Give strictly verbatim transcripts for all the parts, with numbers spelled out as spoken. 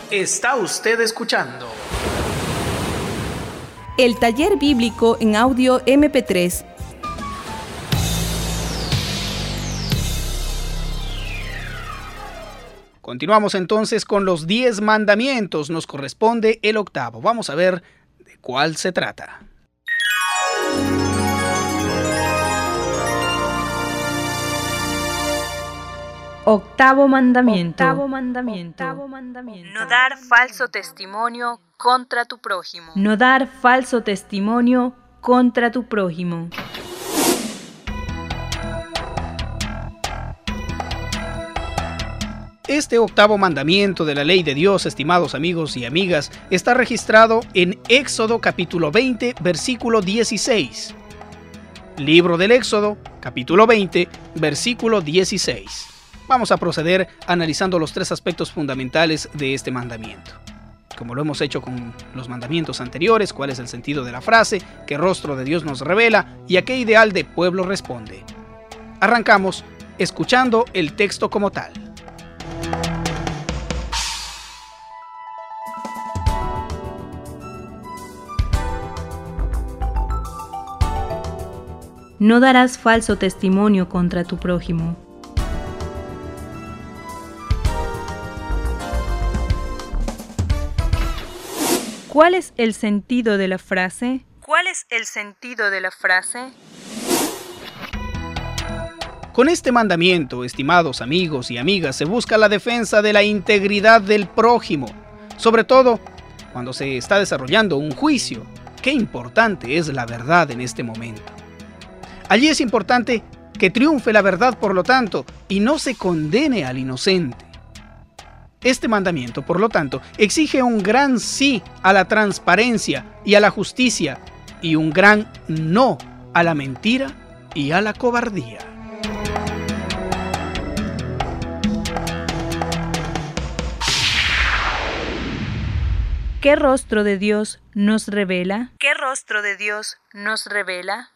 Está usted escuchando el taller bíblico en audio eme pe tres. Continuamos entonces con los diez mandamientos. Nos corresponde el octavo. Vamos a ver de cuál se trata. Octavo mandamiento. Octavo mandamiento. Octavo mandamiento. No dar falso testimonio contra tu prójimo. No dar falso testimonio contra tu prójimo. Este octavo mandamiento de la ley de Dios, estimados amigos y amigas, está registrado en Éxodo capítulo veinte, versículo dieciséis. Libro del Éxodo, capítulo veinte, versículo dieciséis. Vamos a proceder analizando los tres aspectos fundamentales de este mandamiento. Como lo hemos hecho con los mandamientos anteriores, cuál es el sentido de la frase, qué rostro de Dios nos revela y a qué ideal de pueblo responde. Arrancamos escuchando el texto como tal. No darás falso testimonio contra tu prójimo. ¿Cuál es el sentido de la frase? ¿Cuál es el sentido de la frase? Con este mandamiento, estimados amigos y amigas, se busca la defensa de la integridad del prójimo, sobre todo cuando se está desarrollando un juicio. Qué importante es la verdad en este momento. Allí es importante que triunfe la verdad, por lo tanto, y no se condene al inocente. Este mandamiento, por lo tanto, exige un gran sí a la transparencia y a la justicia, y un gran no a la mentira y a la cobardía. ¿Qué rostro de Dios nos revela? ¿Qué rostro de Dios nos revela?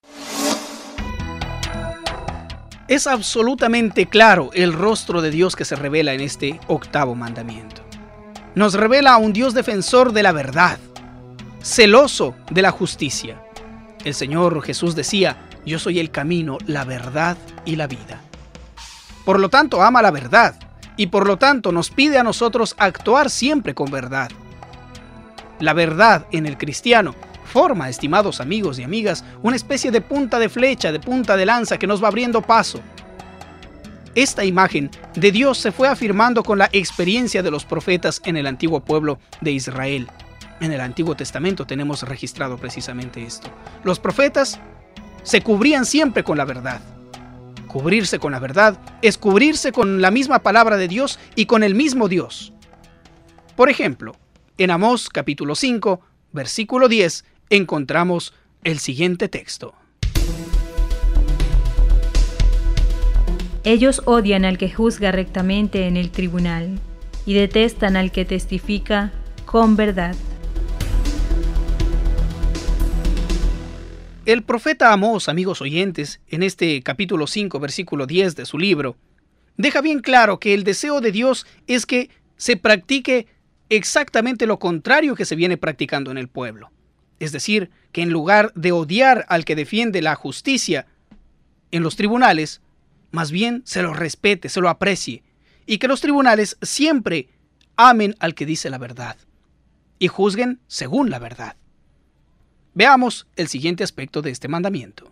Es absolutamente claro el rostro de Dios que se revela en este octavo mandamiento. Nos revela a un Dios defensor de la verdad, celoso de la justicia. El Señor Jesús decía: yo soy el camino, la verdad y la vida. Por lo tanto, ama la verdad y por lo tanto nos pide a nosotros actuar siempre con verdad. La verdad en el cristiano forma, estimados amigos y amigas, una especie de punta de flecha, de punta de lanza que nos va abriendo paso. Esta imagen de Dios se fue afirmando con la experiencia de los profetas en el antiguo pueblo de Israel. En el Antiguo Testamento tenemos registrado precisamente esto. Los profetas se cubrían siempre con la verdad. Cubrirse con la verdad es cubrirse con la misma palabra de Dios y con el mismo Dios. Por ejemplo, en Amós capítulo cinco, versículo diez, encontramos el siguiente texto. Ellos odian al que juzga rectamente en el tribunal y detestan al que testifica con verdad. El profeta Amós, amigos oyentes, en este capítulo cinco, versículo diez de su libro, deja bien claro que el deseo de Dios es que se practique exactamente lo contrario que se viene practicando en el pueblo. Es decir, que en lugar de odiar al que defiende la justicia en los tribunales, más bien se lo respete, se lo aprecie, y que los tribunales siempre amen al que dice la verdad y juzguen según la verdad. Veamos el siguiente aspecto de este mandamiento.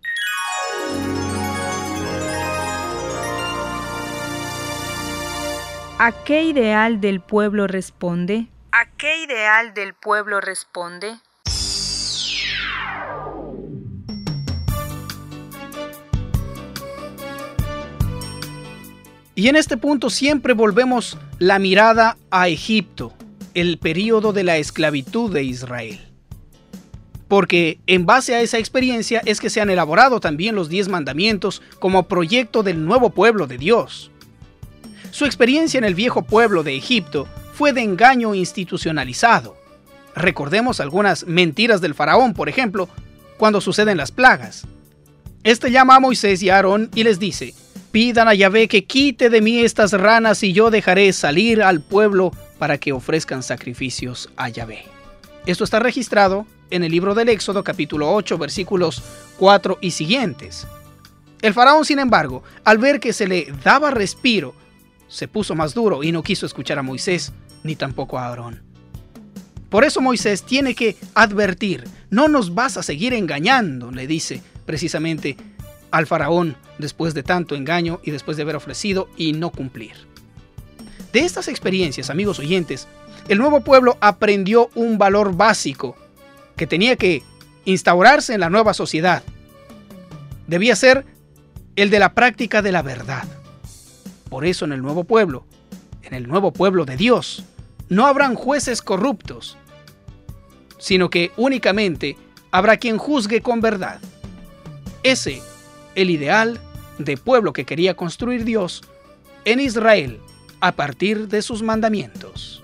¿A qué ideal del pueblo responde? ¿A qué ideal del pueblo responde? Y en este punto siempre volvemos la mirada a Egipto, el período de la esclavitud de Israel. Porque en base a esa experiencia es que se han elaborado también los diez mandamientos como proyecto del nuevo pueblo de Dios. Su experiencia en el viejo pueblo de Egipto fue de engaño institucionalizado. Recordemos algunas mentiras del faraón, por ejemplo, cuando suceden las plagas. Este llama a Moisés y a Aarón y les dice: pidan a Yahvé que quite de mí estas ranas y yo dejaré salir al pueblo para que ofrezcan sacrificios a Yahvé. Esto está registrado en el libro del Éxodo, capítulo ocho, versículos cuatro y siguientes. El faraón, sin embargo, al ver que se le daba respiro, se puso más duro y no quiso escuchar a Moisés ni tampoco a Aarón. Por eso Moisés tiene que advertir: no nos vas a seguir engañando, le dice precisamente al faraón después de tanto engaño y después de haber ofrecido y no cumplir. De estas experiencias, amigos oyentes, el nuevo pueblo aprendió un valor básico que tenía que instaurarse en la nueva sociedad. Debía ser el de la práctica de la verdad. Por eso en el nuevo pueblo, en el nuevo pueblo de Dios, no habrán jueces corruptos, sino que únicamente habrá quien juzgue con verdad. Ese, el ideal de pueblo que quería construir Dios en Israel a partir de sus mandamientos.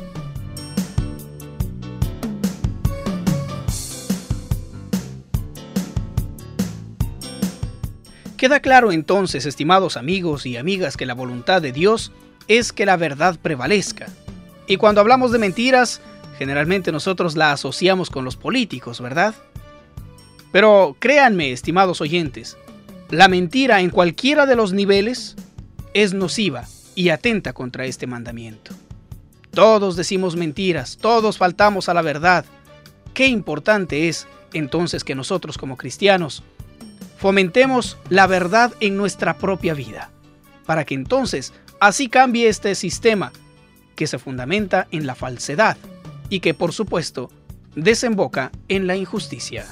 Queda claro entonces, estimados amigos y amigas, que la voluntad de Dios es que la verdad prevalezca. Y cuando hablamos de mentiras, generalmente nosotros la asociamos con los políticos, ¿verdad? Pero créanme, estimados oyentes, la mentira en cualquiera de los niveles es nociva y atenta contra este mandamiento. Todos decimos mentiras, todos faltamos a la verdad. Qué importante es entonces que nosotros como cristianos fomentemos la verdad en nuestra propia vida, para que entonces así cambie este sistema que se fundamenta en la falsedad y que, por supuesto, desemboca en la injusticia.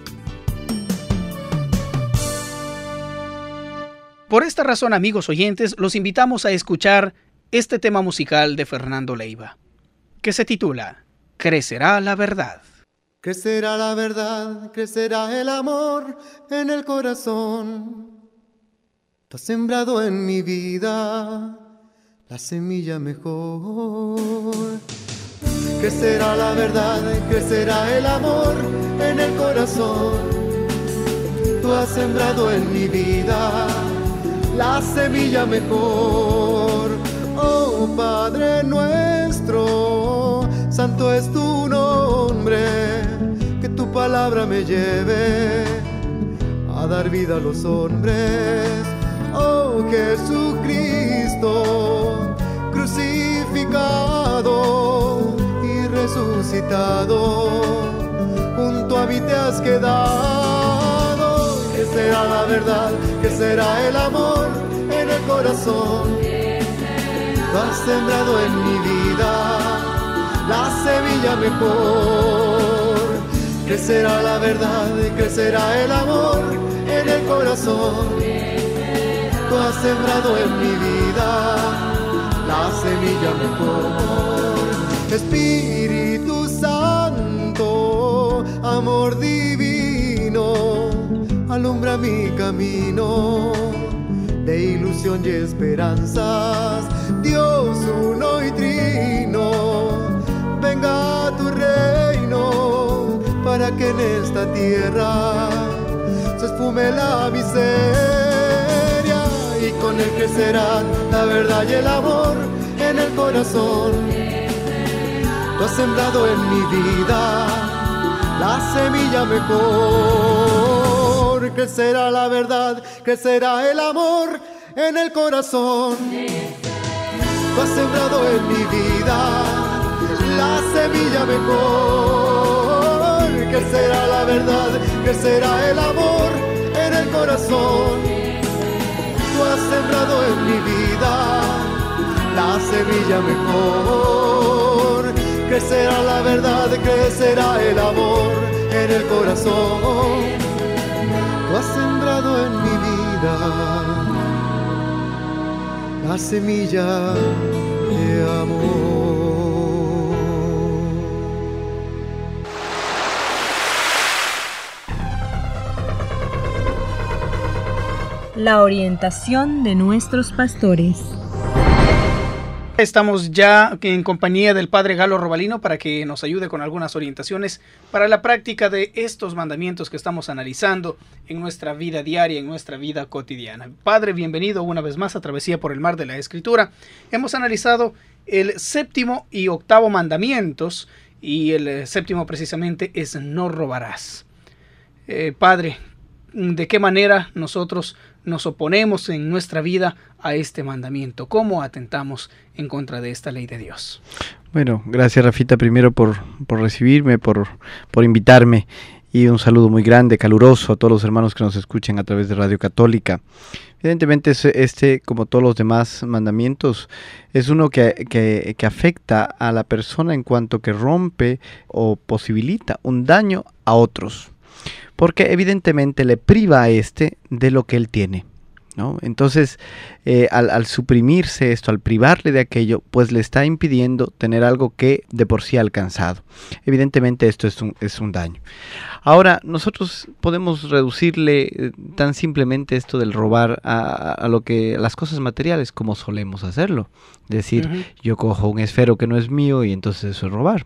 Por esta razón, amigos oyentes, los invitamos a escuchar este tema musical de Fernando Leiva, que se titula Crecerá la verdad. Crecerá la verdad, crecerá el amor en el corazón. Tú has sembrado en mi vida la semilla mejor. Crecerá la verdad, crecerá el amor en el corazón. Tú has sembrado en mi vida la semilla mejor. Oh Padre nuestro, santo es tu nombre. Que tu palabra me lleve a dar vida a los hombres. Oh Jesucristo, crucificado y resucitado, junto a mí te has quedado. Que será la verdad, que será el amor en el corazón. Tú has sembrado en mi vida la semilla mejor. Crecerá la verdad y crecerá el amor en el corazón. Tú has sembrado en mi vida la semilla mejor. Espíritu Santo, amor divino, alumbra mi camino de ilusión y esperanzas. Dios uno y trino, venga a tu reino, para que en esta tierra se esfume la miseria, y con él crecerán la verdad y el amor en el corazón. Tú has sembrado en mi vida la semilla mejor. Crecerá la verdad, crecerá el amor en el corazón. Tú has sembrado en mi vida la semilla mejor. Crecerá la verdad, crecerá el amor en el corazón. Tú has sembrado en mi vida la semilla mejor. Crecerá la verdad, crecerá el amor en el corazón. Tú has sembrado en mi vida la semilla de amor. La orientación de nuestros pastores. Estamos ya en compañía del Padre Galo Robalino para que nos ayude con algunas orientaciones para la práctica de estos mandamientos que estamos analizando en nuestra vida diaria, en nuestra vida cotidiana. Padre, bienvenido una vez más a Travesía por el Mar de la Escritura. Hemos analizado el séptimo y octavo mandamientos, y el eh, séptimo precisamente es no robarás. Eh, Padre, ¿de qué manera nosotros nos oponemos en nuestra vida a este mandamiento? ¿Cómo atentamos en contra de esta ley de Dios? Bueno, gracias Rafita primero por, por recibirme, por, por invitarme, y un saludo muy grande, caluroso a todos los hermanos que nos escuchan a través de Radio Católica. Evidentemente este, como todos los demás mandamientos, es uno que, que, que afecta a la persona en cuanto que rompe o posibilita un daño a otros, porque evidentemente le priva a este de lo que él tiene, ¿no? Entonces, eh, al, al suprimirse esto, al privarle de aquello, pues le está impidiendo tener algo que de por sí ha alcanzado. Evidentemente esto es un, es un daño. Ahora, nosotros podemos reducirle eh, tan simplemente esto del robar a, a lo que a las cosas materiales, como solemos hacerlo. Es decir, uh-huh. yo cojo un esfero que no es mío y entonces eso es robar.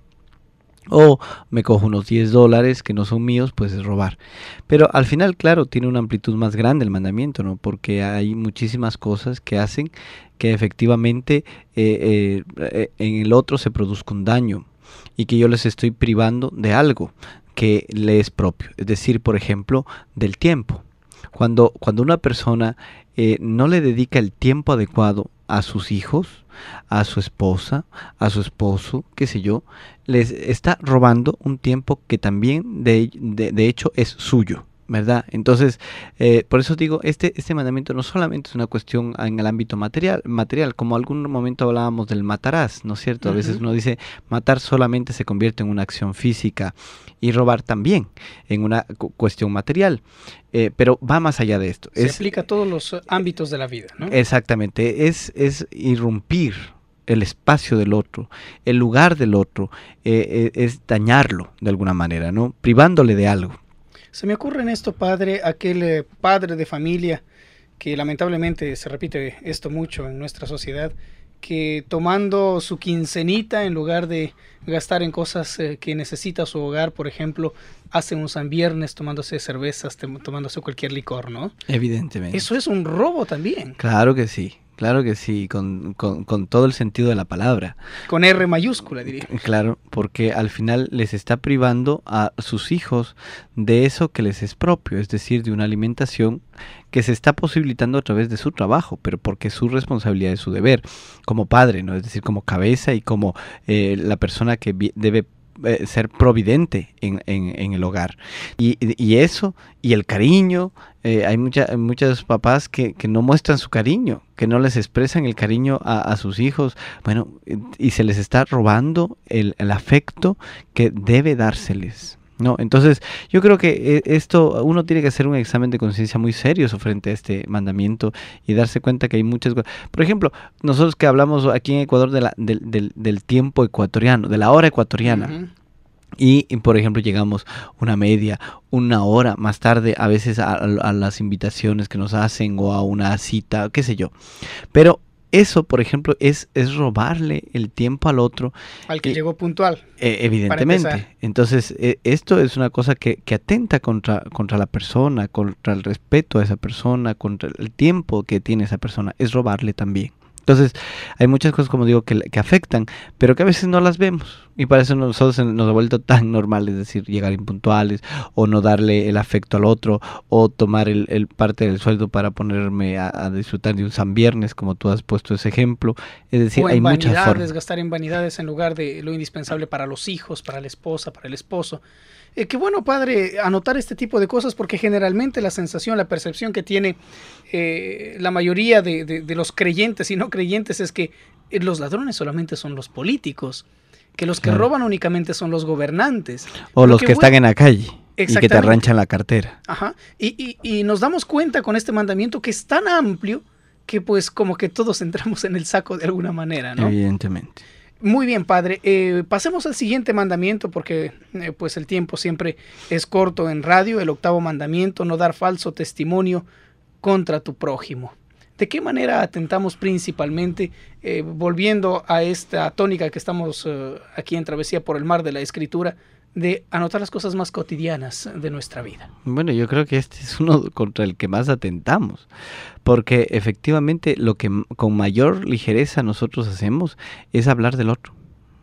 O me cojo unos diez dólares que no son míos, pues es robar. Pero al final, claro, tiene una amplitud más grande el mandamiento, ¿no? Porque hay muchísimas cosas que hacen que efectivamente eh, eh, en el otro se produzca un daño y que yo les estoy privando de algo que le es propio. Es decir, por ejemplo, del tiempo. Cuando, cuando una persona eh, no le dedica el tiempo adecuado a sus hijos, a su esposa, a su esposo, qué sé yo, les está robando un tiempo que también de, de, de hecho es suyo, ¿verdad? Entonces, eh, por eso digo, este, este mandamiento no solamente es una cuestión en el ámbito material, material, como algún momento hablábamos del matarás, ¿no es cierto? A uh-huh. veces uno dice, matar solamente se convierte en una acción física y robar también en una cu- cuestión material, eh, pero va más allá de esto. Se es, aplica a todos los ámbitos de la vida, ¿no? Exactamente, es, es irrumpir el espacio del otro, el lugar del otro, eh, eh, es dañarlo de alguna manera, ¿no? Privándole de algo. Se me ocurre en esto, padre, aquel eh, padre de familia que lamentablemente se repite esto mucho en nuestra sociedad, que tomando su quincenita, en lugar de gastar en cosas eh, que necesita su hogar, por ejemplo, hace un San Viernes tomándose cervezas, tem- tomándose cualquier licor, ¿no? Evidentemente. Eso es un robo también. Claro que sí. Claro que sí, con, con, con todo el sentido de la palabra. Con R mayúscula, diría. Claro, porque al final les está privando a sus hijos de eso que les es propio, es decir, de una alimentación que se está posibilitando a través de su trabajo, pero porque es su responsabilidad, es su deber, como padre, ¿no? Es decir, como cabeza y como eh, la persona que vi- debe eh, ser providente en, en, en el hogar. Y, y eso, y el cariño, eh, hay mucha, muchos papás que, que no muestran su cariño, que no les expresan el cariño a, a sus hijos, bueno, y se les está robando el, el afecto que debe dárseles, ¿no? Entonces, yo creo que esto, uno tiene que hacer un examen de conciencia muy serio frente a este mandamiento y darse cuenta que hay muchas cosas. Por ejemplo, nosotros que hablamos aquí en Ecuador de la, del, del, del tiempo ecuatoriano, de la hora ecuatoriana, uh-huh. Y, y, por ejemplo, llegamos una media, una hora más tarde, a veces a, a las invitaciones que nos hacen o a una cita, qué sé yo. Pero eso, por ejemplo, es, es robarle el tiempo al otro. Al que eh, llegó puntual. Eh, evidentemente. Entonces, eh, esto es una cosa que, que atenta contra, contra la persona, contra el respeto a esa persona, contra el tiempo que tiene esa persona. Es robarle también. Entonces, hay muchas cosas, como digo, que, que afectan, pero que a veces no las vemos. Y para eso nosotros nos ha vuelto tan normal, es decir, llegar impuntuales, o no darle el afecto al otro, o tomar el, el parte del sueldo para ponerme a, a disfrutar de un San Viernes, como tú has puesto ese ejemplo. Es decir, o en hay muchas formas. Gastar en vanidades en lugar de lo indispensable para los hijos, para la esposa, para el esposo. Eh, qué bueno, padre, anotar este tipo de cosas, porque generalmente la sensación, la percepción que tiene eh, la mayoría de, de, de los creyentes y no creyentes es que eh, los ladrones solamente son los políticos, que los que claro. roban únicamente son los gobernantes. O los que, que están bueno, en la calle y que te arranchan la cartera. Ajá. Y, y, y nos damos cuenta con este mandamiento que es tan amplio que pues como que todos entramos en el saco de alguna manera, ¿no? Evidentemente. Muy bien, padre. Eh, pasemos al siguiente mandamiento porque eh, pues el tiempo siempre es corto en radio. El octavo mandamiento, no dar falso testimonio contra tu prójimo. ¿De qué manera atentamos principalmente, eh, volviendo a esta tónica que estamos eh, aquí en Travesía por el Mar de la Escritura, de anotar las cosas más cotidianas de nuestra vida. Bueno, yo creo que este es uno contra el que más atentamos, porque efectivamente lo que con mayor ligereza nosotros hacemos es hablar del otro.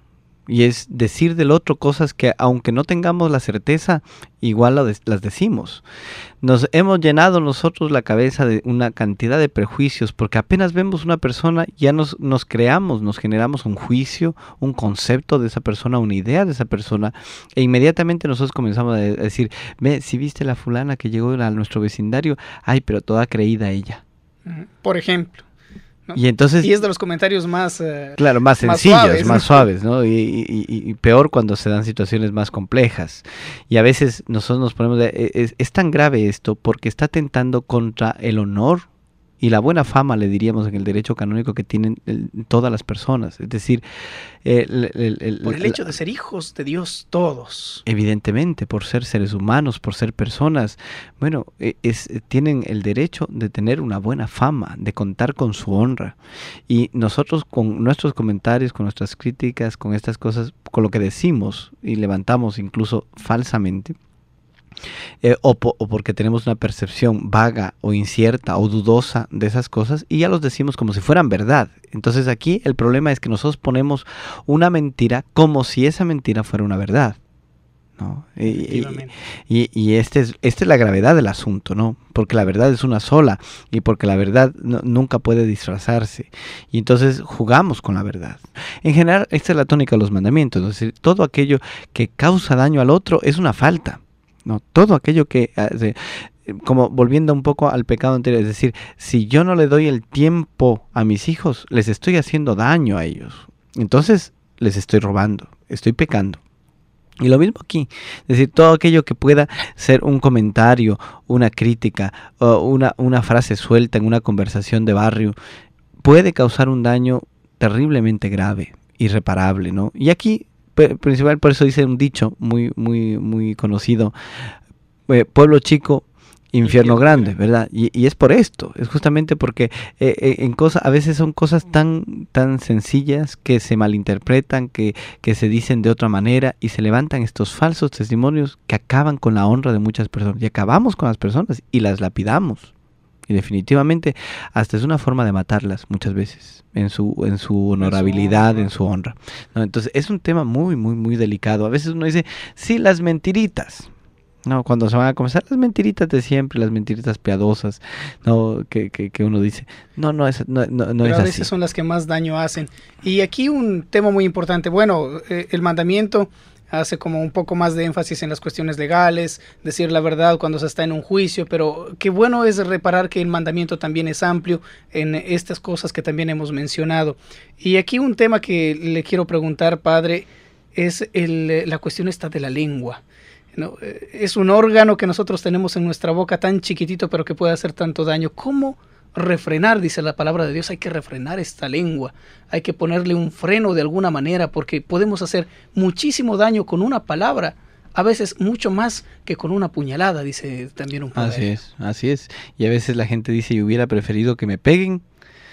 Y es decir del otro cosas que aunque no tengamos la certeza, igual las decimos. Nos hemos llenado nosotros la cabeza de una cantidad de prejuicios, porque apenas vemos una persona, ya nos, nos creamos, nos generamos un juicio, un concepto de esa persona, una idea de esa persona, e inmediatamente nosotros comenzamos a decir, ve, si viste la fulana que llegó a nuestro vecindario, ay, pero toda creída ella. Por ejemplo. ¿no? Y entonces, y es de los comentarios más uh, claro, más sencillos, más suaves, más suaves, ¿no? Y, y, y peor cuando se dan situaciones más complejas. Y a veces nosotros nos ponemos de, es, es tan grave esto porque está atentando contra el honor y la buena fama, le diríamos en el derecho canónico, que tienen el, todas las personas. Es decir, el, el, el, por el hecho de ser hijos de Dios todos. Evidentemente, por ser seres humanos, por ser personas, bueno, es, tienen el derecho de tener una buena fama, de contar con su honra. Y nosotros con nuestros comentarios, con nuestras críticas, con estas cosas, con lo que decimos y levantamos incluso falsamente, Eh, o, po, o porque tenemos una percepción vaga o incierta o dudosa de esas cosas y ya los decimos como si fueran verdad. Entonces aquí el problema es que nosotros ponemos una mentira como si esa mentira fuera una verdad, ¿no? Y, y, y este es, esta es la gravedad del asunto, ¿no? Porque la verdad es una sola y porque la verdad no, nunca puede disfrazarse. Y entonces jugamos con la verdad. En general, esta es la tónica de los mandamientos, es decir, todo aquello que causa daño al otro es una falta. No, todo aquello que, como volviendo un poco al pecado anterior, es decir, si yo no le doy el tiempo a mis hijos, les estoy haciendo daño a ellos. Entonces, les estoy robando, estoy pecando. Y lo mismo aquí, es decir, todo aquello que pueda ser un comentario, una crítica, o una, una frase suelta en una conversación de barrio, puede causar un daño terriblemente grave, irreparable, ¿no? Y aquí, principal, por eso dice un dicho muy muy muy conocido, eh, pueblo chico, infierno grande, ¿verdad? Y, y es por esto, es justamente porque eh, eh, en cosas, a veces son cosas tan tan sencillas que se malinterpretan, que, que se dicen de otra manera y se levantan estos falsos testimonios que acaban con la honra de muchas personas y acabamos con las personas y las lapidamos. Y definitivamente hasta es una forma de matarlas muchas veces en su en su honorabilidad, en su honra, ¿no? Entonces es un tema muy muy muy delicado. A veces uno dice, sí, las mentiritas, no, cuando se van a comenzar las mentiritas de siempre, las mentiritas piadosas, no, que, que, que uno dice, no, no es no, no, no es así. A veces son las que más daño hacen. Y aquí un tema muy importante, bueno, eh, el mandamiento hace como un poco más de énfasis en las cuestiones legales, decir la verdad cuando se está en un juicio, pero qué bueno es reparar que el mandamiento también es amplio en estas cosas que también hemos mencionado. Y aquí un tema que le quiero preguntar, padre, es el, la cuestión esta de la lengua, ¿no? Es un órgano que nosotros tenemos en nuestra boca tan chiquitito, pero que puede hacer tanto daño. ¿Cómo refrenar? Dice la palabra de Dios, hay que refrenar esta lengua, hay que ponerle un freno de alguna manera, porque podemos hacer muchísimo daño con una palabra, a veces mucho más que con una puñalada, dice también un padre. Así es, así es. Y a veces la gente dice, yo hubiera preferido que me peguen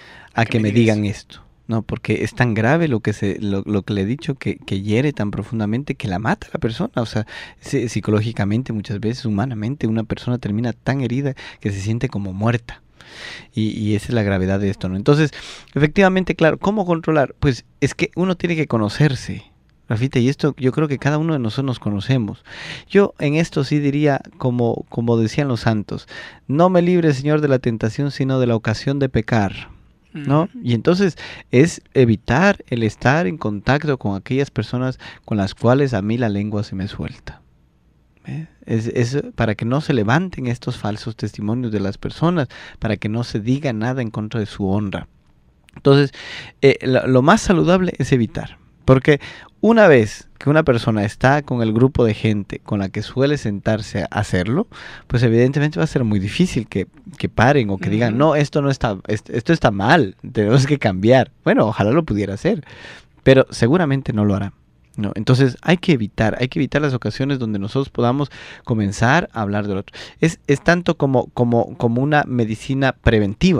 a que, que me digan esto. No, porque es tan grave lo que se lo, lo que le he dicho, que, que hiere tan profundamente que la mata a la persona. O sea, psicológicamente, muchas veces, humanamente, una persona termina tan herida que se siente como muerta. Y, y esa es la gravedad de esto, ¿no? Entonces, efectivamente, claro, ¿cómo controlar? Pues es que uno tiene que conocerse, Rafita, y esto yo creo que cada uno de nosotros nos conocemos. Yo en esto sí diría, como, como decían los santos, no me libre, Señor, de la tentación, sino de la ocasión de pecar, ¿no? Y entonces es evitar el estar en contacto con aquellas personas con las cuales a mí la lengua se me suelta. ¿Eh? Es, es para que no se levanten estos falsos testimonios de las personas, para que no se diga nada en contra de su honra. Entonces, eh, lo, lo más saludable es evitar, porque una vez que una persona está con el grupo de gente con la que suele sentarse a hacerlo, pues evidentemente va a ser muy difícil que, que paren o que uh-huh. digan, no, esto no está, esto, esto está mal, tenemos que cambiar. Bueno, ojalá lo pudiera hacer, pero seguramente no lo hará. No, entonces hay que evitar, hay que evitar las ocasiones donde nosotros podamos comenzar a hablar del otro. Es, es tanto como, como, como una medicina preventiva.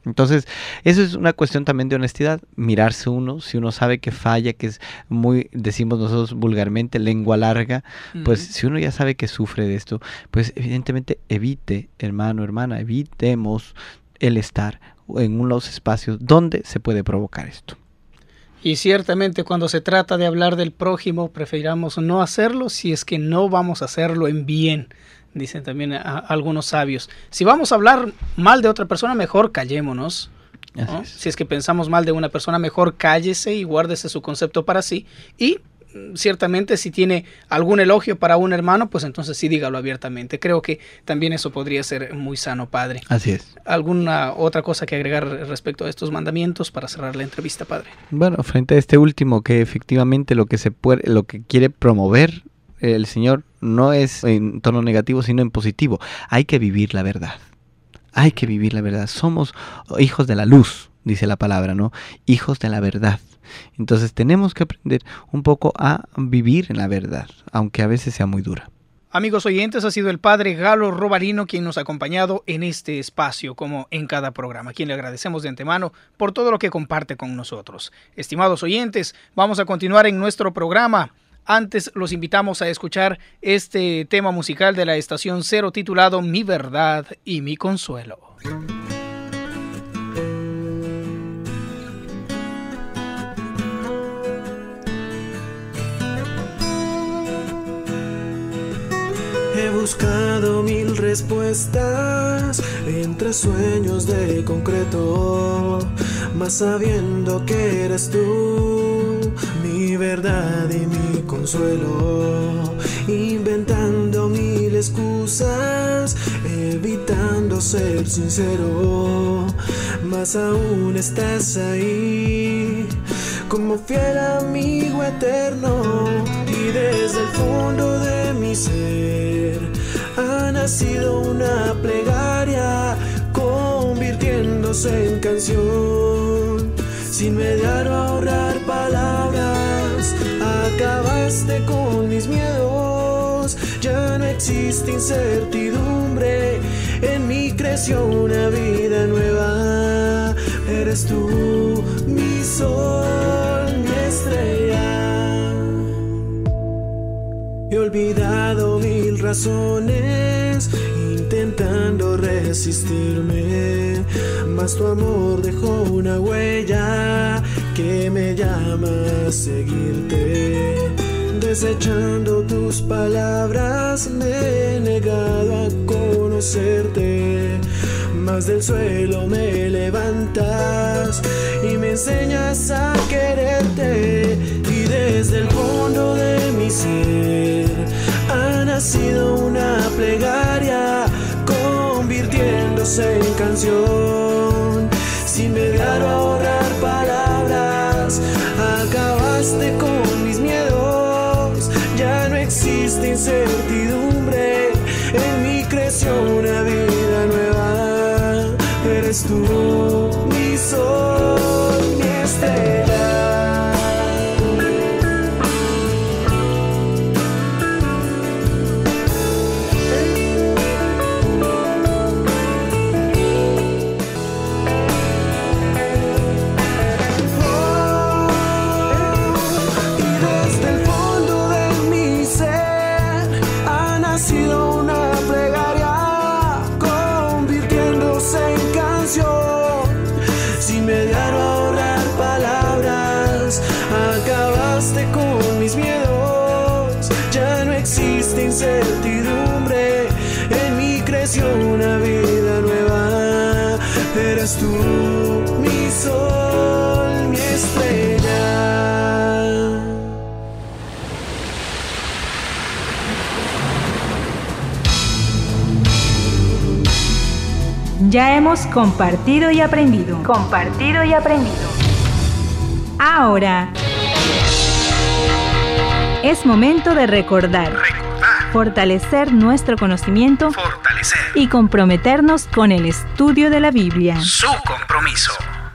Entonces, eso es una cuestión también de honestidad, mirarse uno, si uno sabe que falla, que es muy, decimos nosotros vulgarmente, lengua larga, uh-huh. pues si uno ya sabe que sufre de esto, pues evidentemente evite, hermano, hermana, evitemos el estar en unos espacios donde se puede provocar esto. Y ciertamente cuando se trata de hablar del prójimo, preferamos no hacerlo si es que no vamos a hacerlo en bien. Dicen también a, a algunos sabios. Si vamos a hablar mal de otra persona, mejor callémonos, ¿no? Es. Si es que pensamos mal de una persona, mejor cállese y guárdese su concepto para sí. Y ciertamente si tiene algún elogio para un hermano, pues entonces sí dígalo abiertamente. Creo que también eso podría ser muy sano, padre. Así es. ¿Alguna otra cosa que agregar respecto a estos mandamientos para cerrar la entrevista, padre? Bueno, frente a este último, que efectivamente lo que se puede, lo que quiere promover el Señor no es en tono negativo, sino en positivo. Hay que vivir la verdad. Hay que vivir la verdad. Somos hijos de la luz, dice la palabra, ¿no? Hijos de la verdad. Entonces tenemos que aprender un poco a vivir en la verdad, aunque a veces sea muy dura. Amigos oyentes, ha sido el padre Galo Robarino quien nos ha acompañado en este espacio, como en cada programa, a quien le agradecemos de antemano por todo lo que comparte con nosotros. Estimados oyentes, vamos a continuar en nuestro programa. Antes los invitamos a escuchar este tema musical de la Estación Cero titulado Mi Verdad y Mi Consuelo. He buscado mil respuestas entre sueños de concreto, mas sabiendo que eres tú, mi verdad y mi consuelo, inventando mil excusas, evitando ser sincero, mas aún estás ahí, como fiel amigo eterno, y desde el fondo de mi ser ha nacido una plegaria, convirtiéndose en canción. Sin mediar o ahorrar palabras, acabaste con mis miedos. Ya no existe incertidumbre, en mí creció una vida nueva. Eres tú, mi sol, mi estrella. He olvidado mil razones, intentando resistirme, mas tu amor dejó una huella que me llama a seguirte. Desechando tus palabras, me he negado a conocerte, mas del suelo me levantas y me enseñas a quererte. Y desde el fondo de mi ser ha nacido una plegaria, convirtiéndose en canción. Sin mediar o ahorrar palabras, acabaste con mis miedos. Ya no existe incertidumbre, en mí creció una vida nueva. Eres tú, mi sol, mi estrella. Incertidumbre, en mí creció una vida nueva. Eres tú, mi sol, mi estrella. Ya hemos compartido y aprendido. Compartido y aprendido. Ahora es momento de recordar, Recordar. fortalecer nuestro conocimiento Fortalecer. y comprometernos con el estudio de la Biblia. Su compromiso.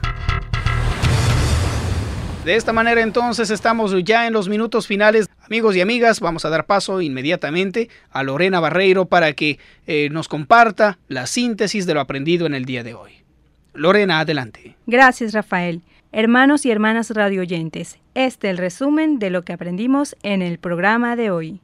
De esta manera entonces estamos ya en los minutos finales. Amigos y amigas, vamos a dar paso inmediatamente a Lorena Barreiro para que eh, nos comparta la síntesis de lo aprendido en el día de hoy. Lorena, adelante. Gracias, Rafael. Hermanos y hermanas radioyentes, este es el resumen de lo que aprendimos en el programa de hoy.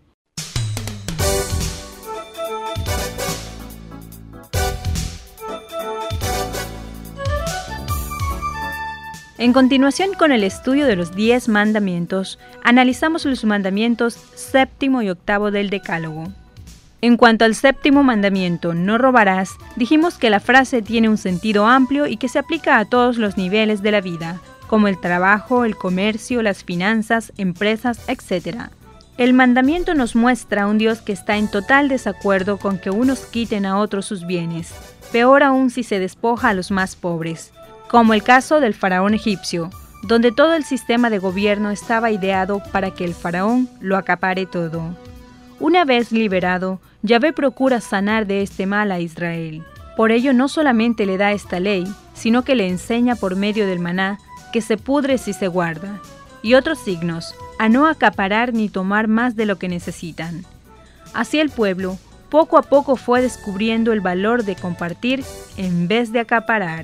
En continuación con el estudio de los diez mandamientos, analizamos los mandamientos séptimo y octavo del Decálogo. En cuanto al séptimo mandamiento, no robarás, dijimos que la frase tiene un sentido amplio y que se aplica a todos los niveles de la vida, como el trabajo, el comercio, las finanzas, empresas, etcétera. El mandamiento nos muestra a un Dios que está en total desacuerdo con que unos quiten a otros sus bienes, peor aún si se despoja a los más pobres, como el caso del faraón egipcio, donde todo el sistema de gobierno estaba ideado para que el faraón lo acapare todo. Una vez liberado, Yahvé procura sanar de este mal a Israel. Por ello no solamente le da esta ley, sino que le enseña por medio del maná que se pudre si se guarda, y otros signos, a no acaparar ni tomar más de lo que necesitan. Así el pueblo, poco a poco fue descubriendo el valor de compartir en vez de acaparar.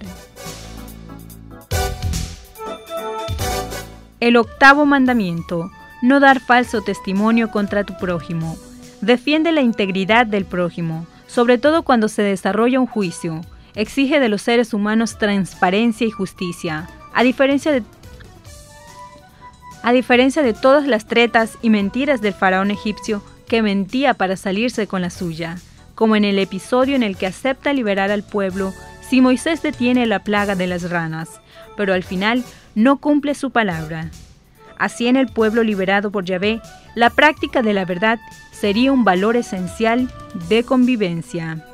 El octavo mandamiento: no dar falso testimonio contra tu prójimo. Defiende la integridad del prójimo, sobre todo cuando se desarrolla un juicio. Exige de los seres humanos transparencia y justicia, a diferencia de, a diferencia de todas las tretas y mentiras del faraón egipcio, que mentía para salirse con la suya, como en el episodio en el que acepta liberar al pueblo si Moisés detiene la plaga de las ranas, pero al final no cumple su palabra. Así, en el pueblo liberado por Yahvé, la práctica de la verdad sería un valor esencial de convivencia.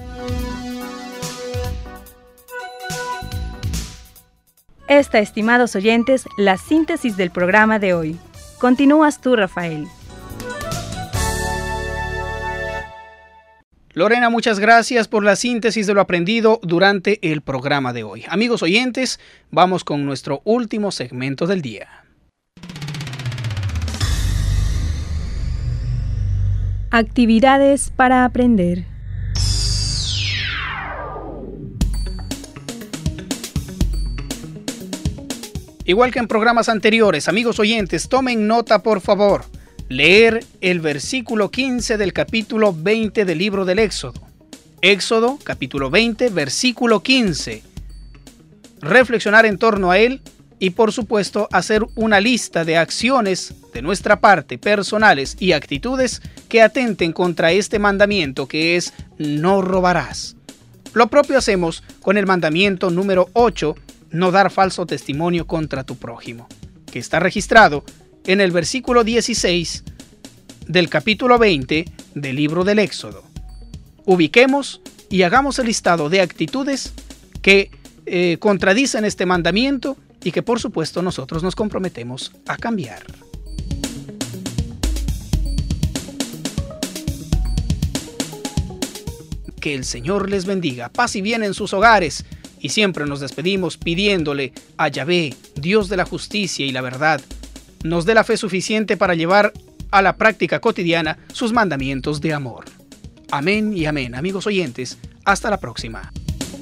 Esta, estimados oyentes, la síntesis del programa de hoy. Continúas tú, Rafael. Lorena, muchas gracias por la síntesis de lo aprendido durante el programa de hoy. Amigos oyentes, vamos con nuestro último segmento del día. Actividades para aprender. Igual que en programas anteriores, amigos oyentes, tomen nota por favor. Leer el versículo quince del capítulo veinte del libro del Éxodo. Éxodo, capítulo veinte, versículo quince. Reflexionar en torno a él y, por supuesto, hacer una lista de acciones de nuestra parte, personales y actitudes que atenten contra este mandamiento, que es no robarás. Lo propio hacemos con el mandamiento número ocho, no dar falso testimonio contra tu prójimo, que está registrado en el versículo dieciséis del capítulo veinte del libro del Éxodo. Ubiquemos y hagamos el listado de actitudes que eh, contradicen este mandamiento y que, por supuesto, nosotros nos comprometemos a cambiar. Que el Señor les bendiga, paz y bien en sus hogares. Y siempre nos despedimos pidiéndole a Yahvé, Dios de la justicia y la verdad, nos dé la fe suficiente para llevar a la práctica cotidiana sus mandamientos de amor. Amén y amén. Amigos oyentes, hasta la próxima.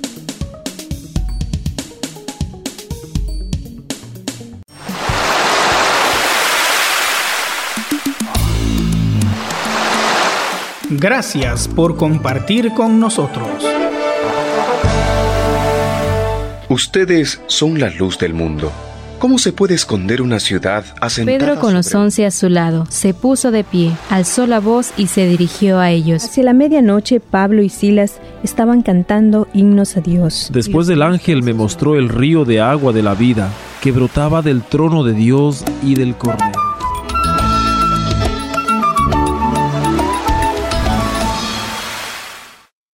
Gracias por compartir con nosotros. Ustedes son la luz del mundo. ¿Cómo se puede esconder una ciudad asentada Pedro, con los sobre... once a su lado, se puso de pie, alzó la voz y se dirigió a ellos. Hacia la medianoche, Pablo y Silas estaban cantando himnos a Dios. Después el ángel me mostró el río de agua de la vida, que brotaba del trono de Dios y del Cordero.